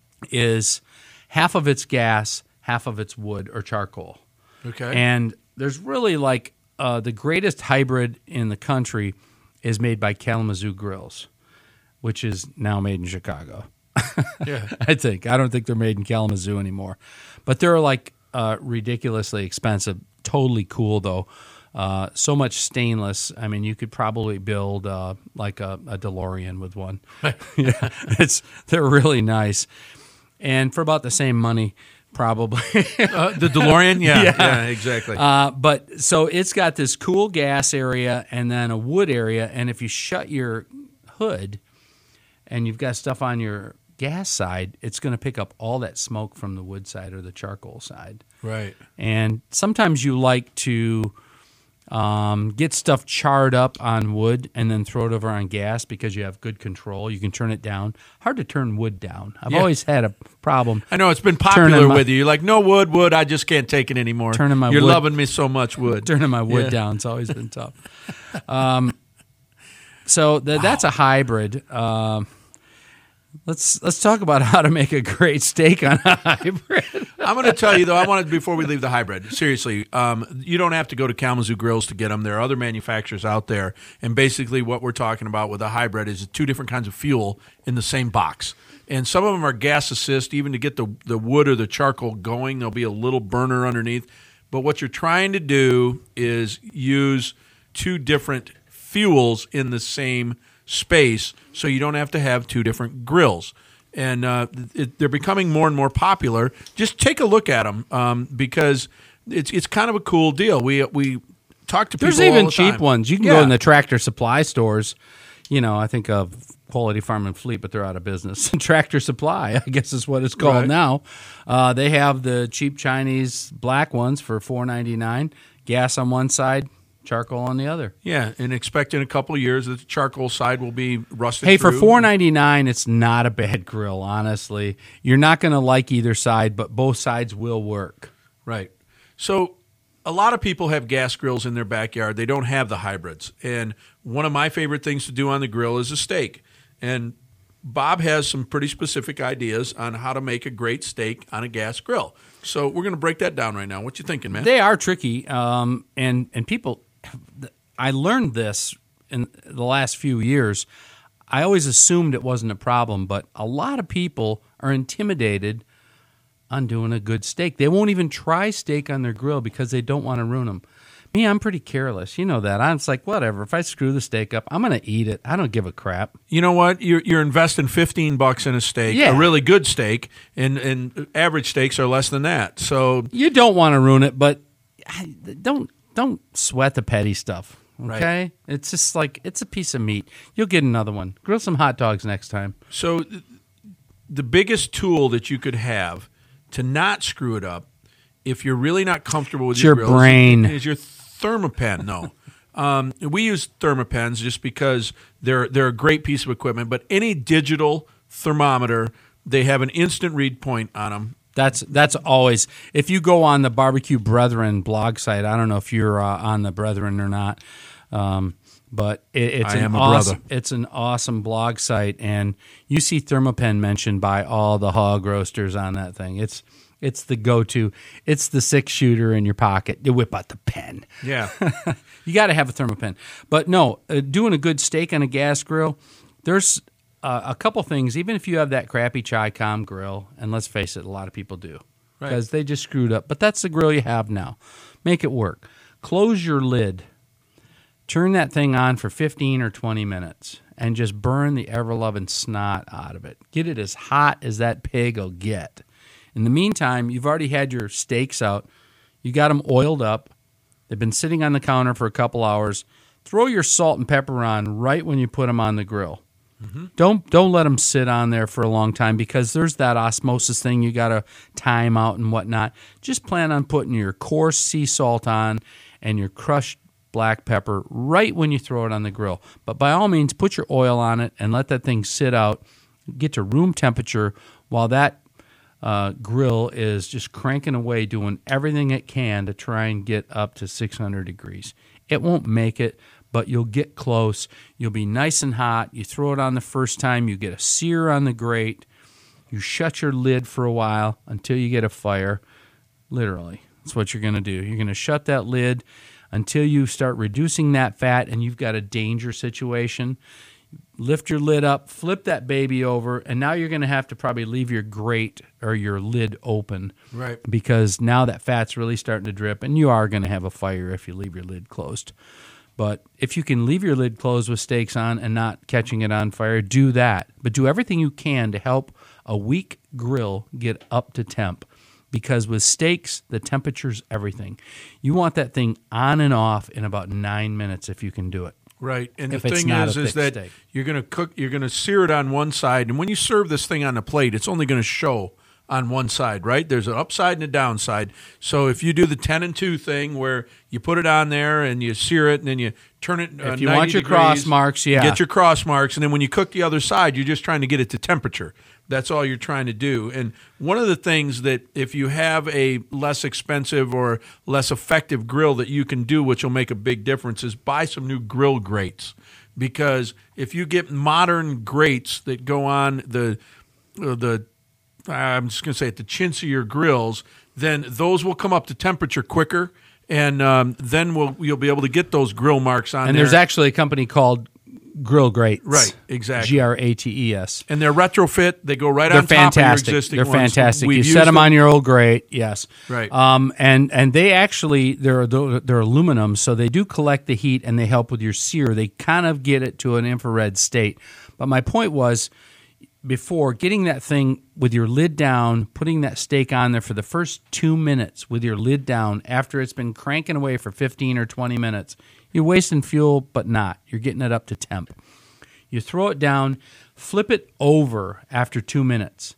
Speaker 3: is half of it's gas, half of it's wood or charcoal.
Speaker 2: Okay.
Speaker 3: And there's really like uh, the greatest hybrid in the country is made by Kalamazoo Grills, which is now made in Chicago.
Speaker 2: Yeah.
Speaker 3: I think. I don't think they're made in Kalamazoo anymore. But they're like uh, ridiculously expensive. Totally cool, though. Uh, so much stainless. I mean, you could probably build uh, like a, a DeLorean with one. Yeah, it's they're really nice. And for about the same money, probably.
Speaker 2: Uh, the DeLorean? Yeah,
Speaker 3: Yeah.
Speaker 2: yeah, exactly.
Speaker 3: Uh, but so it's got this cool gas area and then a wood area. And if you shut your hood and you've got stuff on your gas side, it's going to pick up all that smoke from the wood side or the charcoal side.
Speaker 2: Right.
Speaker 3: And sometimes you like to um, get stuff charred up on wood and then throw it over on gas because you have good control. You can turn it down. Hard to turn wood down. I've
Speaker 2: Yeah.
Speaker 3: always had a problem.
Speaker 2: I know it's been popular
Speaker 3: Turning my-
Speaker 2: with you. You're like, no wood, wood. I just can't take it anymore.
Speaker 3: Turning my
Speaker 2: You're
Speaker 3: wood-
Speaker 2: loving me so much, wood.
Speaker 3: Turning my wood
Speaker 2: Yeah.
Speaker 3: down. It's always been tough. Um, so th- that's a hybrid. Um, let's let's talk about how to make a great steak on a hybrid.
Speaker 2: I'm going to tell you, though, I wanted, before we leave the hybrid, seriously, um, you don't have to go to Kalamazoo Grills to get them. There are other manufacturers out there. And basically what we're talking about with a hybrid is two different kinds of fuel in the same box. And some of them are gas assist, even to get the, the wood or the charcoal going. There'll be a little burner underneath. But what you're trying to do is use two different fuels in the same space so you don't have to have two different grills. And uh, it, they're becoming more and more popular. Just take a look at them um, because it's it's kind of a cool deal. We we talk to people.
Speaker 3: There's
Speaker 2: all
Speaker 3: even
Speaker 2: the
Speaker 3: cheap
Speaker 2: time.
Speaker 3: ones. You can
Speaker 2: Yeah.
Speaker 3: go in the Tractor Supply stores. You know, I think of Quality Farm and Fleet, but they're out of business. Tractor Supply, I guess is what it's called
Speaker 2: Right.
Speaker 3: now. Uh, they have the cheap Chinese black ones for four ninety-nine. Gas on one side, charcoal on the other.
Speaker 2: Yeah, and expect in a couple of years that the charcoal side will be rusted.
Speaker 3: Hey, for
Speaker 2: through.
Speaker 3: four ninety-nine, it's not a bad grill, honestly. You're not going to like either side, but both sides will work.
Speaker 2: Right. So a lot of people have gas grills in their backyard. They don't have the hybrids. And one of my favorite things to do on the grill is a steak. And Bob has some pretty specific ideas on how to make a great steak on a gas grill. So we're going to break that down right now. What you thinking, man?
Speaker 3: They are tricky, um, and and people. I learned this in the last few years. I always assumed it wasn't a problem, but a lot of people are intimidated on doing a good steak. They won't even try steak on their grill because they don't want to ruin them. Me, I'm pretty careless. You know that. I'm just like, whatever. If I screw the steak up, I'm going to eat it. I don't give a crap.
Speaker 2: You know what? You're, you're investing fifteen bucks in a steak,
Speaker 3: Yeah.
Speaker 2: a really good steak, and, and average steaks are less than that. So
Speaker 3: You don't want to ruin it, but I, don't don't sweat the petty stuff. Okay,
Speaker 2: Right.
Speaker 3: it's just like it's a piece of meat. You'll get another one. Grill some hot dogs next time.
Speaker 2: So th- the biggest tool that you could have to not screw it up, if you're really not comfortable with
Speaker 3: It's
Speaker 2: your
Speaker 3: your
Speaker 2: grill,
Speaker 3: brain.
Speaker 2: is, is your Thermapen. No. Um, we use Thermapens just because they're they're a great piece of equipment. But any digital thermometer, they have an instant read point on them.
Speaker 3: That's that's always. If you go on the Barbecue Brethren blog site, I don't know if you're uh, on the Brethren or not, um, but it, it's
Speaker 2: I
Speaker 3: an
Speaker 2: am a
Speaker 3: awesome.
Speaker 2: brother.
Speaker 3: It's an awesome blog site, and you see Thermapen mentioned by all the hog roasters on that thing. It's it's the go-to. It's the six shooter in your pocket. You whip out the pen.
Speaker 2: Yeah.
Speaker 3: You got to have a Thermapen. But no, uh, doing a good steak on a gas grill, there's uh, a couple things. Even if you have that crappy Chi-Com grill, and let's face it, a lot of people do,
Speaker 2: Right.
Speaker 3: because they just screwed up. But that's the grill you have now. Make it work. Close your lid. Turn that thing on for fifteen or twenty minutes and just burn the ever-loving snot out of it. Get it as hot as that pig will get. In the meantime, you've already had your steaks out. You got them oiled up. They've been sitting on the counter for a couple hours. Throw your salt and pepper on right when you put them on the grill. Mm-hmm. Don't don't let them sit on there for a long time, because there's that osmosis thing you got to time out and whatnot. Just plan on putting your coarse sea salt on and your crushed black pepper right when you throw it on the grill. But by all means, put your oil on it and let that thing sit out, get to room temperature while that uh, grill is just cranking away, doing everything it can to try and get up to six hundred degrees. It won't make it, but you'll get close. You'll be nice and hot. You throw it on the first time, you get a sear on the grate. You shut your lid for a while until you get a fire. Literally, that's what you're going to do. You're going to shut that lid until you start reducing that fat and you've got a danger situation. Lift your lid up, flip that baby over, and now you're going to have to probably leave your grate or your lid open.
Speaker 2: Right.
Speaker 3: Because now that fat's really starting to drip, and you are going to have a fire if you leave your lid closed. But if you can leave your lid closed with steaks on and not catching it on fire, do that. But do everything you can to help a weak grill get up to temp. Because with steaks, the temperature's everything. You want that thing on and off in about nine minutes if you can do it.
Speaker 2: Right, and
Speaker 3: If
Speaker 2: the
Speaker 3: it's
Speaker 2: thing
Speaker 3: not
Speaker 2: is,
Speaker 3: a
Speaker 2: is
Speaker 3: thick
Speaker 2: that
Speaker 3: steak.
Speaker 2: you're going to cook, you're going to sear it on one side, and when you serve this thing on the plate, it's only going to show on one side, right? There's an upside and a downside. So if you do the ten and two thing, where you put it on there and you sear it, and then you turn it, uh,
Speaker 3: If you
Speaker 2: ninety
Speaker 3: want your
Speaker 2: degrees,
Speaker 3: cross marks, yeah.
Speaker 2: get your cross marks, and then when you cook the other side, you're just trying to get it to temperature. That's all you're trying to do. And one of the things that if you have a less expensive or less effective grill that you can do, which will make a big difference, is buy some new grill grates. Because if you get modern grates that go on the uh, the I'm just going to say it, the chintz of your grills, then those will come up to temperature quicker, and um, then we'll you'll be able to get those grill marks on
Speaker 3: And
Speaker 2: there.
Speaker 3: there's actually a company called Grill Grates.
Speaker 2: Right, exactly.
Speaker 3: G R A T E S.
Speaker 2: and they're retrofit. They go right
Speaker 3: They're
Speaker 2: on top
Speaker 3: fantastic.
Speaker 2: of your existing
Speaker 3: They're
Speaker 2: ones.
Speaker 3: fantastic.
Speaker 2: We've
Speaker 3: You
Speaker 2: used
Speaker 3: set them
Speaker 2: them.
Speaker 3: on your old grate, yes.
Speaker 2: Right.
Speaker 3: Um, and and they actually they're they're aluminum, so they do collect the heat and they help with your sear. They kind of get it to an infrared state. But my point was, before getting that thing with your lid down, putting that steak on there for the first two minutes with your lid down, after it's been cranking away for fifteen or twenty minutes, you're wasting fuel, but not. You're getting it up to temp. You throw it down, flip it over after two minutes.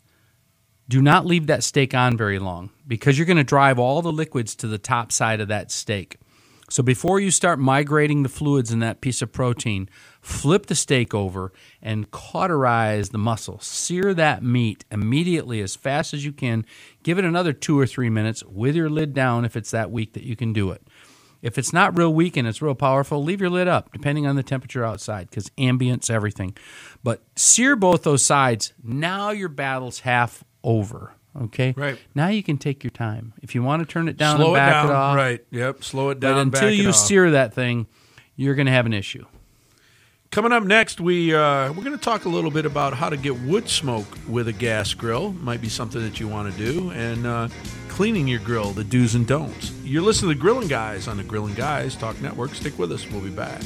Speaker 3: Do not leave that steak on very long, because you're going to drive all the liquids to the top side of that steak. So before you start migrating the fluids in that piece of protein, flip the steak over and cauterize the muscle. Sear that meat immediately as fast as you can. Give it another two or three minutes with your lid down if it's that weak that you can do it. If it's not real weak and it's real powerful, leave your lid up, depending on the temperature outside, because ambient's everything. But sear both those sides. Now your battle's half over. Okay?
Speaker 2: Right.
Speaker 3: Now you can take your time. If you want to turn it down
Speaker 2: Slow
Speaker 3: and back
Speaker 2: it down.
Speaker 3: it off.
Speaker 2: Right. Yep. Slow it down.
Speaker 3: But until
Speaker 2: back it
Speaker 3: you
Speaker 2: off.
Speaker 3: sear that thing, you're going to have an issue.
Speaker 2: Coming up next, we uh, we're going to talk a little bit about how to get wood smoke with a gas grill. Might be something that you want to do, and uh, cleaning your grill, the do's and don'ts. You're listening to Grilling Guys on the Grilling Guys Talk Network. Stick with us. We'll be back.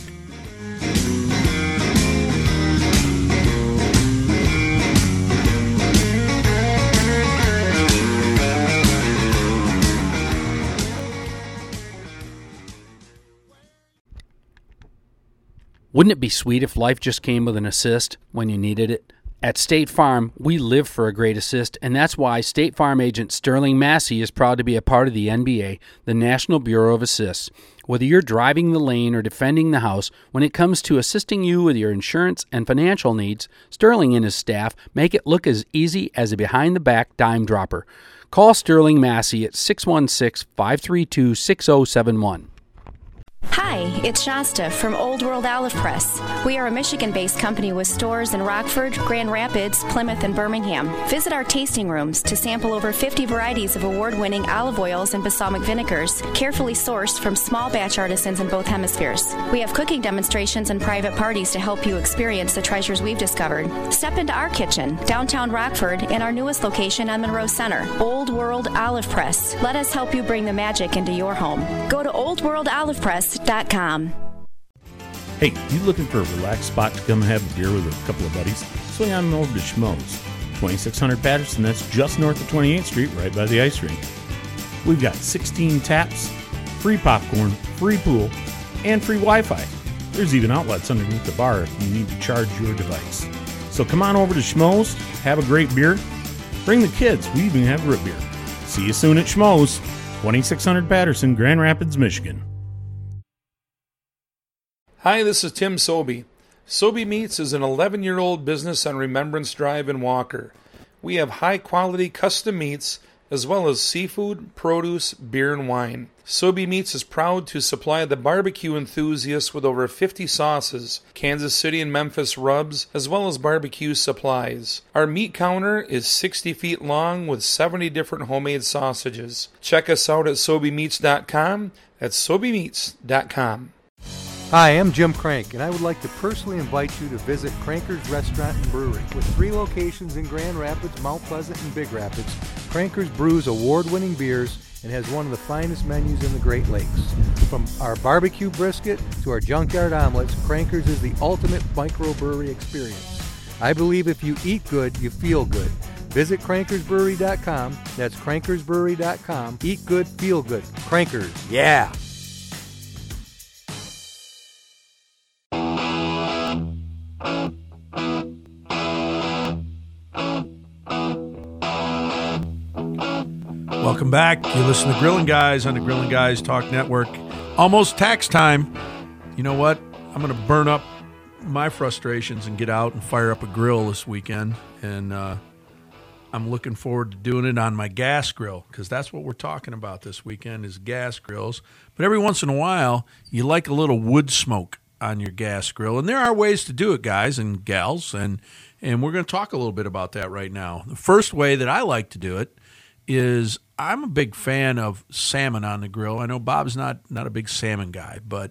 Speaker 1: Wouldn't it be sweet if life just came with an assist when you needed it? At State Farm, we live for a great assist, and that's why State Farm agent Sterling Massey is proud to be a part of the N B A, the National Bureau of Assists. Whether you're driving the lane or defending the house, when it comes to assisting you with your insurance and financial needs, Sterling and his staff make it look as easy as a behind-the-back dime dropper. Call Sterling Massey at six one six, five three two, six zero seven one.
Speaker 8: Hi, it's Shasta from Old World Olive Press. We are a Michigan-based company with stores in Rockford, Grand Rapids, Plymouth, and Birmingham. Visit our tasting rooms to sample over fifty varieties of award-winning olive oils and balsamic vinegars, carefully sourced from small batch artisans in both hemispheres. We have cooking demonstrations and private parties to help you experience the treasures we've discovered. Step into our kitchen, downtown Rockford, and our newest location on Monroe Center, Old World Olive Press. Let us help you bring the magic into your home. Go to old world olive press dot com.
Speaker 5: Hey, you looking for a relaxed spot to come and have a beer with a couple of buddies? Swing on over to Schmoes, twenty-six hundred Patterson. That's just north of twenty-eighth Street, right by the ice rink. We've got sixteen taps, free popcorn, free pool, and free Wi-Fi. There's even outlets underneath the bar if you need to charge your device. So come on over to Schmoes, have a great beer. Bring the kids. We even have root beer. See you soon at Schmoes, twenty-six hundred Patterson, Grand Rapids, Michigan.
Speaker 9: Hi, this is Tim Sobey. Sobey Meats is an eleven-year-old business on Remembrance Drive in Walker. We have high-quality custom meats as well as seafood, produce, beer, and wine. Sobey Meats is proud to supply the barbecue enthusiasts with over fifty sauces, Kansas City and Memphis rubs, as well as barbecue supplies. Our meat counter is sixty feet long with seventy different homemade sausages. Check us out at sobey meats dot com. That's sobey meats dot com.
Speaker 10: Hi, I'm Jim Crank, and I would like to personally invite you to visit Cranker's Restaurant and Brewery. With three locations in Grand Rapids, Mount Pleasant, and Big Rapids, Cranker's brews award-winning beers and has one of the finest menus in the Great Lakes. From our barbecue brisket to our junkyard omelets, Cranker's is the ultimate microbrewery experience. I believe if you eat good, you feel good. Visit crankers brewery dot com. That's crankers brewery dot com. Eat good, feel good. Crankers, yeah!
Speaker 2: Welcome back. You listen to Grilling Guys on the Grilling Guys Talk Network. Almost tax time. You know what? I'm going to burn up my frustrations and get out and fire up a grill this weekend. And uh, I'm looking forward to doing it on my gas grill because that's what we're talking about this weekend is gas grills. But every once in a while, you like a little wood smoke on your gas grill. And there are ways to do it, guys and gals. And, and we're going to talk a little bit about that right now. The first way that I like to do it is I'm a big fan of salmon on the grill. I know Bob's not, not a big salmon guy, but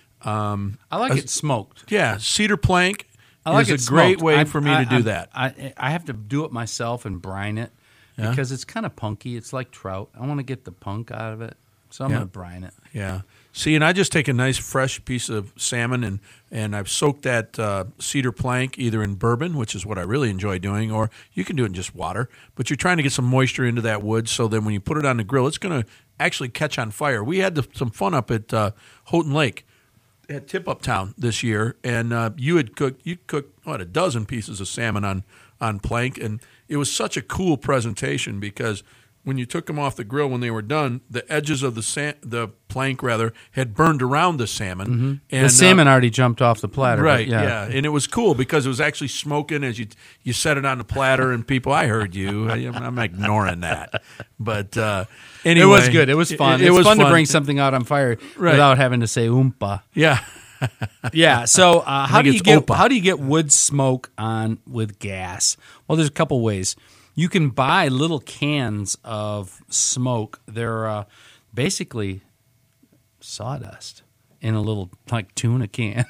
Speaker 2: um,
Speaker 3: I like
Speaker 2: a,
Speaker 3: it smoked.
Speaker 2: Yeah, cedar plank
Speaker 3: I like
Speaker 2: is
Speaker 3: it
Speaker 2: a great
Speaker 3: smoked.
Speaker 2: way
Speaker 3: I,
Speaker 2: for me
Speaker 3: I,
Speaker 2: to do
Speaker 3: I,
Speaker 2: that.
Speaker 3: I, I have to do it myself and brine it
Speaker 2: Yeah.
Speaker 3: because it's kind of punky. It's like trout. I want to get the punk out of it, so I'm
Speaker 2: Yeah.
Speaker 3: going to brine it.
Speaker 2: Yeah. See, and I just take a nice fresh piece of salmon and, and I've soaked that uh, cedar plank either in bourbon, which is what I really enjoy doing, or you can do it in just water. But you're trying to get some moisture into that wood so then when you put it on the grill, it's going to actually catch on fire. We had the, some fun up at uh, Houghton Lake at Tip Up Town this year, and uh, you had cooked you cooked what a dozen pieces of salmon on on plank, and it was such a cool presentation because when you took them off the grill when they were done, the edges of the sa- the plank rather had burned around the salmon.
Speaker 3: Mm-hmm.
Speaker 2: And,
Speaker 3: the salmon
Speaker 2: uh,
Speaker 3: already jumped off the platter.
Speaker 2: right?
Speaker 3: but yeah.
Speaker 2: Yeah, and it was cool because it was actually smoking as you you set it on the platter, and people, I heard you. I, I'm ignoring that, but uh, anyway,
Speaker 3: It was good. It was fun.
Speaker 2: It, it
Speaker 3: it's
Speaker 2: was
Speaker 3: fun,
Speaker 2: fun
Speaker 3: to bring something out on fire
Speaker 2: Right.
Speaker 3: without having to say oompa.
Speaker 2: Yeah.
Speaker 3: Yeah. So uh, how
Speaker 2: think
Speaker 3: do you
Speaker 2: it's
Speaker 3: get
Speaker 2: opa.
Speaker 3: how do you get wood smoke on with gas? Well, there's a couple ways. You can buy little cans of smoke. They're uh, basically sawdust in a little like tuna can,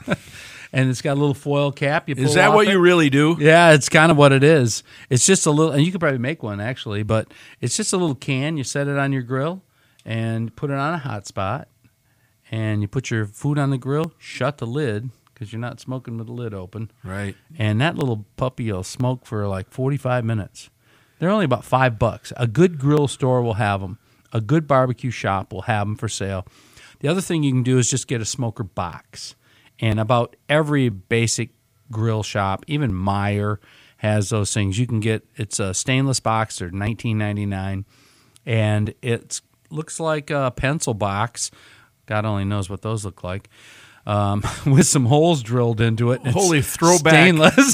Speaker 3: and it's got a little foil cap. You pull
Speaker 2: Is that
Speaker 3: off
Speaker 2: what
Speaker 3: it.
Speaker 2: you really do?
Speaker 3: Yeah, it's kind of what it is. It's just a little, and you could probably make one actually, but it's just a little can. You set it on your grill and put it on a hot spot, and you put your food on the grill, shut the lid because you're not smoking with the lid open.
Speaker 2: Right.
Speaker 3: And that little puppy will smoke for like forty-five minutes. They're only about five bucks. A good grill store will have them. A good barbecue shop will have them for sale. The other thing you can do is just get a smoker box. And about every basic grill shop, even Meyer has those things. You can get, it's a stainless box. They're nineteen ninety-nine, and it looks like a pencil box. God only knows what those look like. Um, with some holes drilled into it. It's
Speaker 2: Holy throwback.
Speaker 3: Stainless.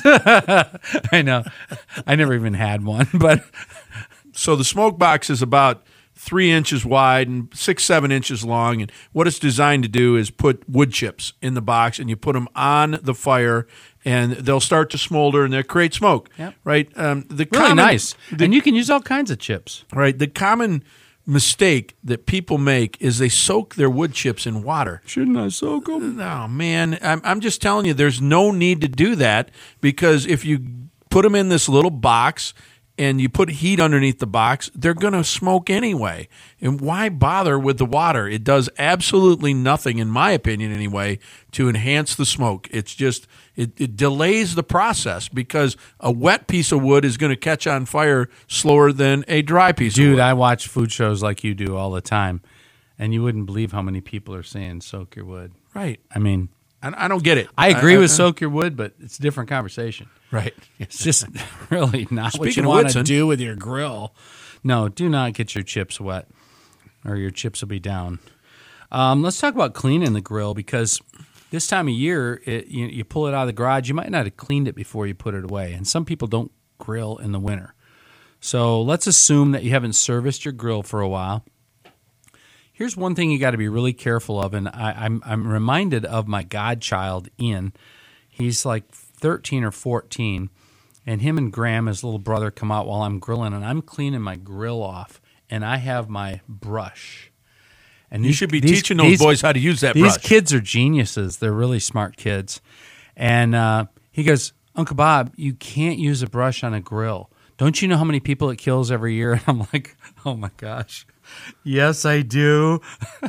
Speaker 3: I know. I never even had one, but
Speaker 2: So the smoke box is about three inches wide and six, seven inches long. And what it's designed to do is put wood chips in the box, and you put them on the fire, and they'll start to smolder and they'll create smoke.
Speaker 3: Yep.
Speaker 2: Right. Um, the
Speaker 3: really
Speaker 2: common,
Speaker 3: nice.
Speaker 2: The,
Speaker 3: and you can use all kinds of chips.
Speaker 2: right. The common mistake that people make is they soak their wood chips in water.
Speaker 3: Shouldn't I soak them?
Speaker 2: No, man. I'm, I'm just telling you, there's no need to do that, because if you put them in this little box and you put heat underneath the box, they're going to smoke anyway. And why bother with the water? It does absolutely nothing, in my opinion anyway, to enhance the smoke. It's just, it, it delays the process, because a wet piece of wood is going to catch on fire slower than a dry piece
Speaker 3: Dude,
Speaker 2: of wood.
Speaker 3: I watch food shows like you do all the time, and you wouldn't believe how many people are saying soak your wood.
Speaker 2: Right.
Speaker 3: I mean,
Speaker 2: I, I don't get it.
Speaker 3: I agree
Speaker 2: I,
Speaker 3: with
Speaker 2: I,
Speaker 3: soak your wood, but it's a different conversation.
Speaker 2: Right.
Speaker 3: It's just really not what
Speaker 2: Speaking
Speaker 3: you
Speaker 2: of
Speaker 3: want to
Speaker 2: Whitson.
Speaker 3: do with your grill. No, do not get your chips wet, or your chips will be down. Um, let's talk about cleaning the grill, because this time of year, it, you, you pull it out of the garage, you might not have cleaned it before you put it away. And some people don't grill in the winter. So let's assume that you haven't serviced your grill for a while. Here's one thing you got to be really careful of, and I, I'm, I'm reminded of my godchild, Ian. He's like thirteen or fourteen, and him and Graham, his little brother, come out while I'm grilling, and I'm cleaning my grill off, and I have my brush. And
Speaker 2: You
Speaker 3: these-
Speaker 2: should be
Speaker 3: these-
Speaker 2: teaching those
Speaker 3: these-
Speaker 2: boys how to use that
Speaker 3: These
Speaker 2: brush.
Speaker 3: kids are geniuses. They're really smart kids. And uh, he goes, Uncle Bob, you can't use a brush on a grill. Don't you know how many people it kills every year? And I'm like, oh my gosh. Yes, I do.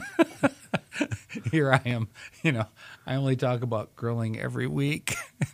Speaker 3: Here I am. You know, I only talk about grilling every week.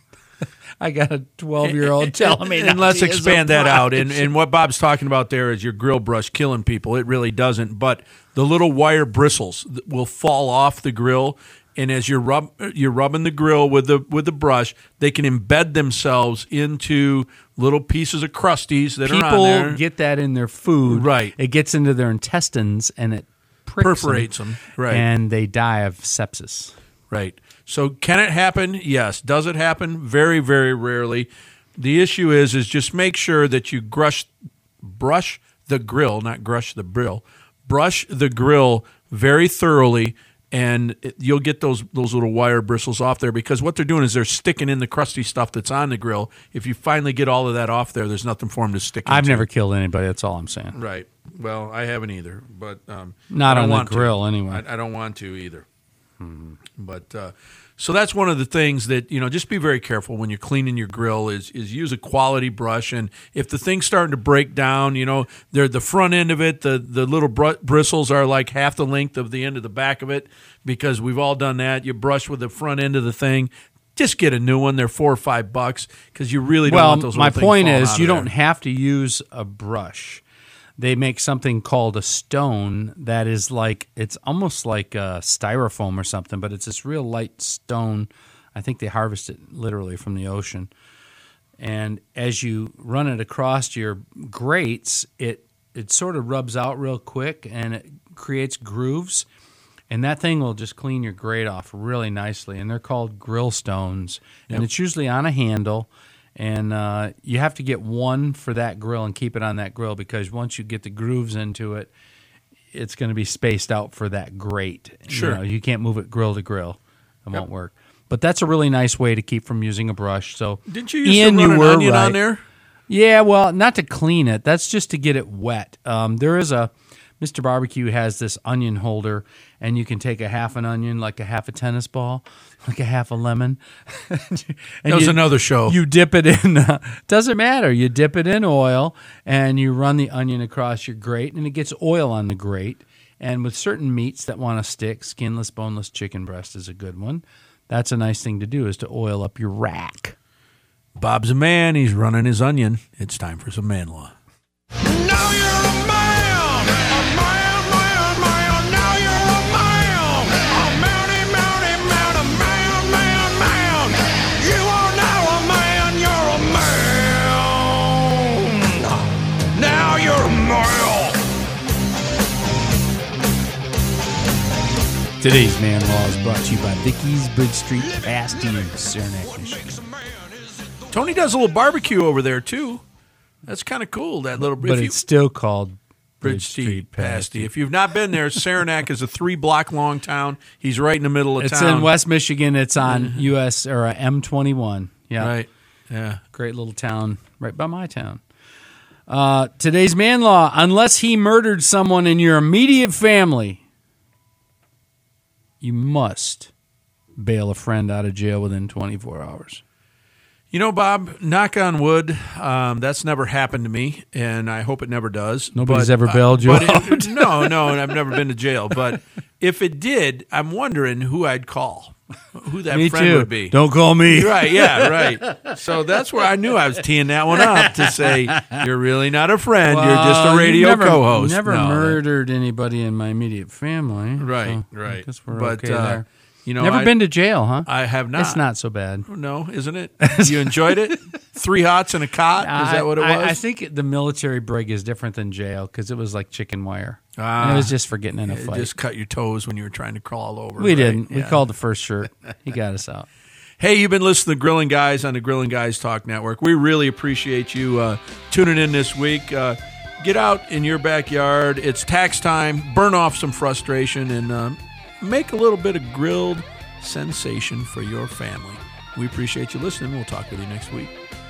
Speaker 3: I got a twelve-year-old telling me.
Speaker 2: And
Speaker 3: not
Speaker 2: let's
Speaker 3: to use a
Speaker 2: expand that out. And,
Speaker 3: brush.
Speaker 2: and what Bob's talking about there is your grill brush killing people. It really doesn't. But the little wire bristles that will fall off the grill, and as you're rub you're rubbing the grill with the with the brush, they can embed themselves into little pieces of crusties that are on there.
Speaker 3: People get that in their food.
Speaker 2: Right.
Speaker 3: It gets into their intestines and it pricks
Speaker 2: Perforates them. Right.
Speaker 3: And they die of sepsis.
Speaker 2: Right. So can it happen? Yes. Does it happen? Very, very rarely. The issue is is just make sure that you brush brush the grill, not grush the grill. Brush the grill very thoroughly, and it, you'll get those those little wire bristles off there, because what they're doing is they're sticking in the crusty stuff that's on the grill. If you finally get all of that off there, there's nothing for them to stick into.
Speaker 3: I've never killed anybody. That's all I'm saying.
Speaker 2: Right. Well, I haven't either, but um,
Speaker 3: Not
Speaker 2: I don't
Speaker 3: on the
Speaker 2: want to.
Speaker 3: grill, anyway.
Speaker 2: I, I don't want to either. But uh, so that's one of the things that, you know, just be very careful when you're cleaning your grill is is use a quality brush. And if the thing's starting to break down, you know, they're the front end of it, the the little br- bristles are like half the length of the end of the back of it, because we've all done that. You brush with the front end of the thing. Just get a new one. They're four or five bucks, because you really don't
Speaker 3: Well,
Speaker 2: want those
Speaker 3: my
Speaker 2: little things
Speaker 3: point
Speaker 2: falling
Speaker 3: is
Speaker 2: out
Speaker 3: you
Speaker 2: of
Speaker 3: don't
Speaker 2: there.
Speaker 3: have to use a brush. They make something called a stone that is like, it's almost like a styrofoam or something, but it's this real light stone. I think they harvest it literally from the ocean. And as you run it across your grates, it it sort of rubs out real quick and it creates grooves. And that thing will just clean your grate off really nicely. And they're called grill stones. And
Speaker 2: Yep.
Speaker 3: it's usually on a handle. And uh, you have to get one for that grill and keep it on that grill, because once you get the grooves into it, it's going to be spaced out for that grate.
Speaker 2: Sure.
Speaker 3: You know, you can't move it grill to grill. It won't work. But that's a really nice way to keep from using a brush. So,
Speaker 2: Didn't you used
Speaker 3: Ian,
Speaker 2: to run
Speaker 3: you
Speaker 2: an
Speaker 3: were
Speaker 2: onion
Speaker 3: right.
Speaker 2: on there?
Speaker 3: Yeah, well, not to clean it. That's just to get it wet. Um, there is a Mister Barbecue has this onion holder, and you can take a half an onion, like a half a tennis ball, like a half a lemon. and
Speaker 2: That was
Speaker 3: you-
Speaker 2: another show.
Speaker 3: You dip it in. Uh, doesn't matter. You dip it in oil, and you run the onion across your grate, and it gets oil on the grate. And with certain meats that want to stick, skinless, boneless chicken breast is a good one. That's a nice thing to do, is to oil up your rack.
Speaker 2: Bob's a man. He's running his onion. It's time for some man law.
Speaker 7: Now you're a man, a man, man, man. Now you're a man, a mounty, mounty, man, a man, man,
Speaker 3: Today's Man Law is brought to you by Vicky's Bridge Street Pasty in Saranac, Michigan.
Speaker 2: Tony does a little barbecue over there, too. That's kind of cool, that little...
Speaker 3: But
Speaker 2: if you-
Speaker 3: it's still called
Speaker 2: Bridge Street Pasty. If you've not been there, Saranac is a three-block-long town. He's right in the middle of
Speaker 3: It's
Speaker 2: town.
Speaker 3: in West Michigan. It's on U S or uh, M twenty-one. Yeah,
Speaker 2: Right, yeah.
Speaker 3: great little town right by my town. Uh, today's Man Law, unless he murdered someone in your immediate family, you must bail a friend out of jail within twenty-four hours.
Speaker 2: You know, Bob, knock on wood, um, that's never happened to me, and I hope it never does.
Speaker 3: Nobody's
Speaker 2: But,
Speaker 3: ever
Speaker 2: uh,
Speaker 3: bailed you
Speaker 2: but
Speaker 3: out?
Speaker 2: It, no, no, and I've never been to jail. But if it did, I'm wondering who I'd call, who that
Speaker 3: Me
Speaker 2: friend
Speaker 3: too.
Speaker 2: would be.
Speaker 3: Don't call me.
Speaker 2: Right, yeah, right. So that's where I knew I was teeing that one up to say, you're really not a friend, you're just
Speaker 3: Well,
Speaker 2: a radio
Speaker 3: you've never,
Speaker 2: co-host.
Speaker 3: Never
Speaker 2: No, that-
Speaker 3: murdered anybody in my immediate family.
Speaker 2: Right,
Speaker 3: so
Speaker 2: right.
Speaker 3: I guess we're
Speaker 2: But,
Speaker 3: okay
Speaker 2: uh,
Speaker 3: there.
Speaker 2: You know,
Speaker 3: Never
Speaker 2: I,
Speaker 3: been to jail, huh?
Speaker 2: I have not.
Speaker 3: It's not so bad.
Speaker 2: No, isn't it? You enjoyed it? Three hots and a cot? Is that what it was?
Speaker 3: I, I think the military brig is different than jail because it was like chicken wire.
Speaker 2: Ah.
Speaker 3: And it was just for getting in a
Speaker 2: It
Speaker 3: fight.
Speaker 2: just cut your toes when you were trying to crawl over.
Speaker 3: we
Speaker 2: right?
Speaker 3: didn't. We
Speaker 2: Yeah.
Speaker 3: called the first shirt. He got us out.
Speaker 2: Hey, you've been listening to Grilling Guys on the Grilling Guys Talk Network. We really appreciate you uh, tuning in this week. Uh, get out in your backyard. It's tax time. Burn off some frustration and uh, make a little bit of grilled sensation for your family. We appreciate you listening. We'll talk with you next week.